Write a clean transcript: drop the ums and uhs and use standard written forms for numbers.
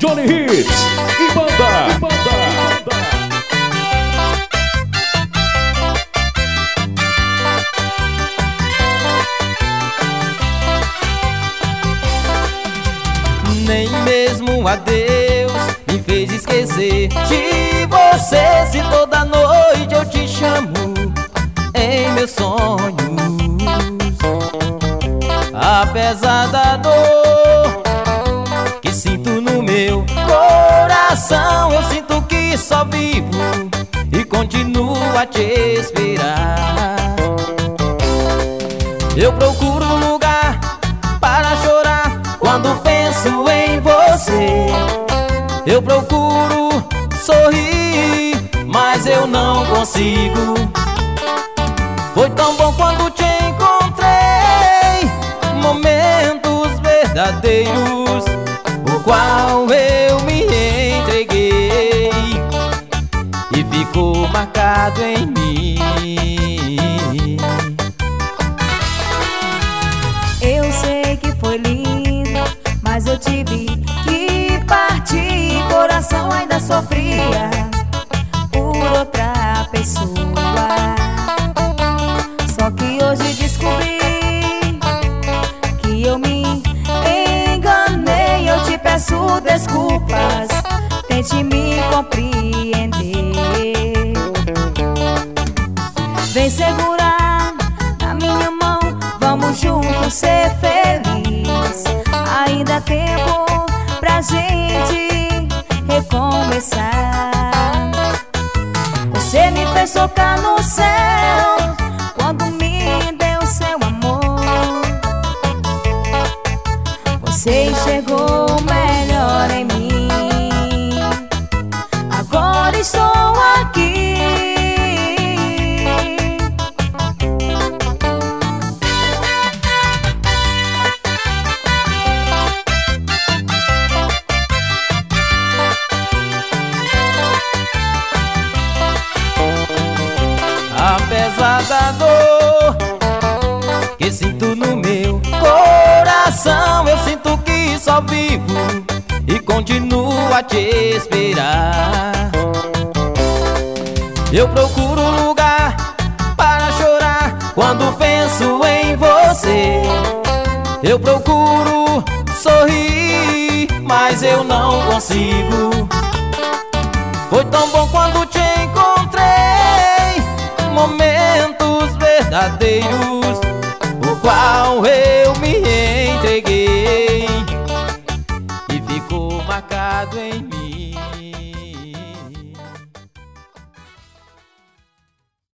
Johnny Hits e banda. Nem mesmo adeus me fez esquecer de você. Se toda noite eu te chamo em meus sonhos, apesar da dor que sinto no meu coração, eu sinto que só vivo e continuo a te esperar. Eu procuro um lugar para chorar quando penso em você. Eu procuro sorrir, mas eu não consigo. Foi tão bom quando te encontrei, momentos verdadeiros, o qual eu me entreguei e ficou marcado em mim. Eu sei que foi lindo, mas eu tive que partir. Coração ainda sofria por outra pessoa. Só que hoje descobri que eu me enganei. Eu te peço desculpas, tente me compreender. Vem segurar na minha mão, vamos juntos ser felizes. Ainda há tempo pra gente recomeçar. Você me fez tocar no céu quando me deu seu amor. Você enxergou o melhor em mim. Agora estou aqui. Apesar da dor que sinto no meu coração, eu sinto que só vivo e continuo a te esperar. Eu procuro um lugar para chorar quando penso em você. Eu procuro sorrir, mas eu não consigo. Foi tão bom quando te encontrei, momentos verdadeiros, o qual eu me entreguei e ficou marcado em mim.